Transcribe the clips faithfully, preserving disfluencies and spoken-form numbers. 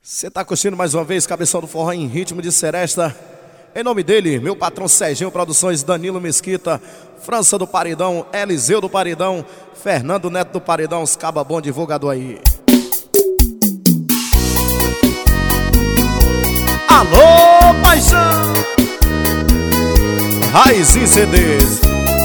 Você tá curtindo mais uma vez Cabeção do Forró em ritmo de seresta. Em nome dele, meu patrão Serginho Produções, Danilo Mesquita, França do Paredão, Eliseu do Paredão, Fernando Neto do Paredão, os caba bom divulgador aí. Alô, paixão! Raizinho C Ds.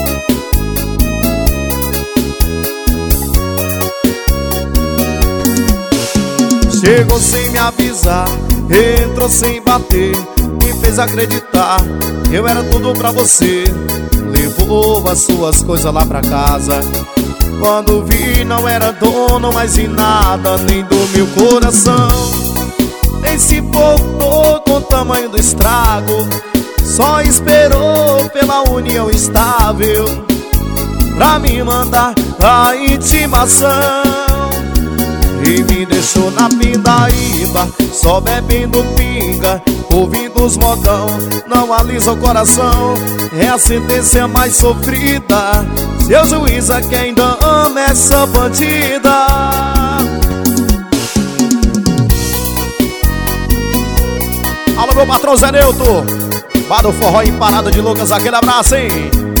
Chegou sem me avisar, entrou sem bater, me fez acreditar que eu era tudo pra você. Levou as suas coisas lá pra casa. Quando vi não era dono mais de nada, nem do meu coração. Nem se importou com o tamanho do estrago, só esperou pela união estável pra me mandar a intimação. E me deixou na pindaíba, só bebendo pinga, ouvindo os modão, não alisa o coração. É a sentença mais sofrida, seu juiz é quem ainda ama essa bandida. Alô, meu patrão Zé Neuto, para o forró em Parada de Lucas, aquele abraço, hein?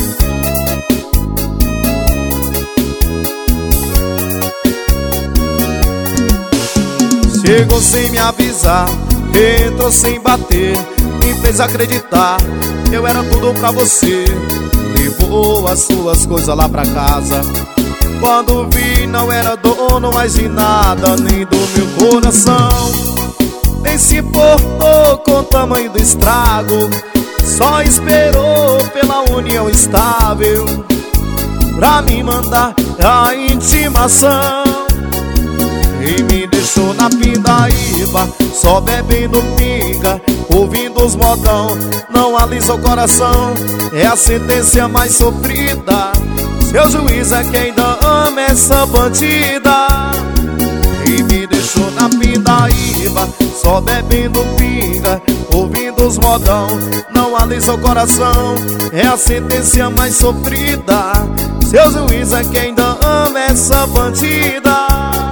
Chegou sem me avisar, entrou sem bater, me fez acreditar que eu era tudo pra você. Levou as suas coisas lá pra casa. Quando vi não era dono mais de nada, nem do meu coração. Nem se importou com o tamanho do estrago, só esperou pela união estável pra me mandar a intimação. E me deixou na pindaíba, só bebendo pinga, ouvindo os modão, não alisa o coração. É a sentença mais sofrida, seu juiz é quem ainda ama essa bandida. E me deixou na pindaíba, só bebendo pinga, ouvindo os modão, não alisa o coração. É a sentença mais sofrida, seu juiz é quem ainda ama essa bandida.